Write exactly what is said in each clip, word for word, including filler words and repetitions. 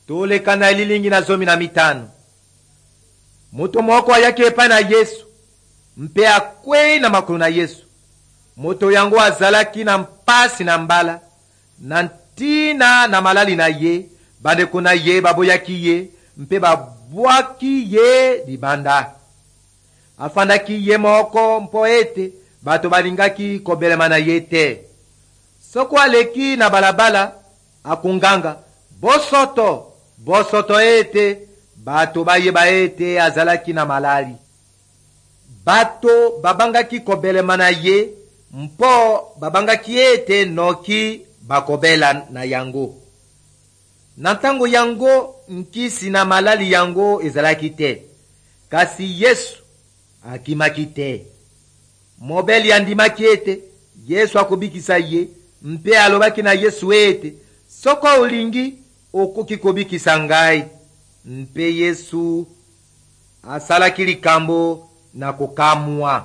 tolekana lilingi na zomi na mitano. Moto moko ayaki epai na Yesu, mpe akwei na makolo na Yesu. Moto yango azalaki na mpasi na mbala, na ntina na malali na ye. Bandeko na ye baboyaki ye, mpe babwaki ye libanda. Afandaki ye moko mpo ete bato balingaki kobelema na ye te. Soko aleki na balabala, akunganga, bosoto, bosoto ete, bato bayeba ete azalaki na malali. Bato babangaki kobelema na ye, mpo babangaki ete noki bakobela na yango. Na ntango yango nkisi na malali yango ezalaki te, kasi Yesu akimaki te. Mobeli andimaki ete Yesu akobikisa ye, mpe alobaki na Yesu ete soko olingi okoki kobikisa ngai. Mpe Yesu asalaki likambo na kokamwa.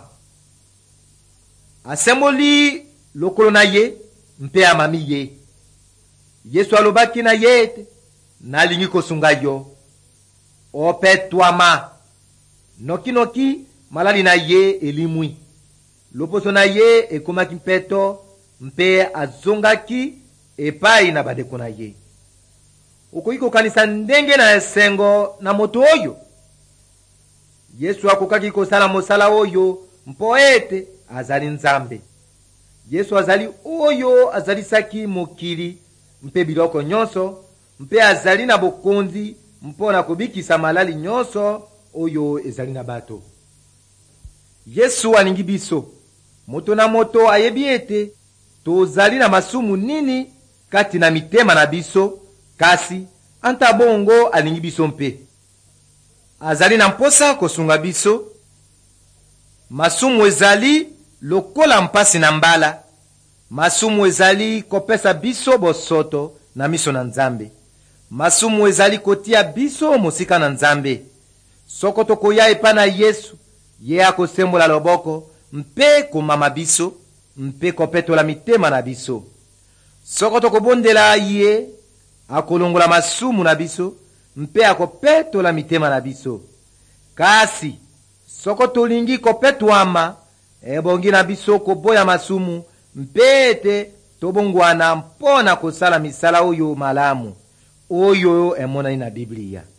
Asemboli lokolo na ye, mpe amami ye. Yesu alobaki na ye ete nalingi kosunga yo, opetwama. Noki noki malali na ye elimwi. Loposo na ye ekomaki mpeto, mpe azongaki epai na bandeko na ye. Okoki kokanisa ndenge na esengo na moto oyo? Yesu akokaki kosala mosala oyo mpo ete azali Nzambe. Yesu azali oyo azalisaki mokili mpe biloko nyonso, mpe azali na bokonzi mpo na kobikisa malali nyonso oyo ezali na bato. Yesu alingi biso. Moto na moto ayebi ete tozali na masumu nini kati na mitema na biso, kasi anta bongo alingi biso mpe. Azali na mposa kosunga biso. Masumu ezali lokola mpasi na mbala. Masumu ezali kopesa biso bosoto na miso na Nzambe. Masumu ezali kotia biso mosika na Nzambe. Soko tokoya epa na Yesu, ye akosembola loboko, mpe komama biso, mpe kopetola mitema na biso. Soko tokobondela ye, akolongola masumu na biso, mpe akopetola mitema na biso. Kasi soko tolingi kopetwama, ebongi na biso koboya masumu, mpe ete tobongwana mpona kosala misala oyo malamu, oyo emonani na Biblia.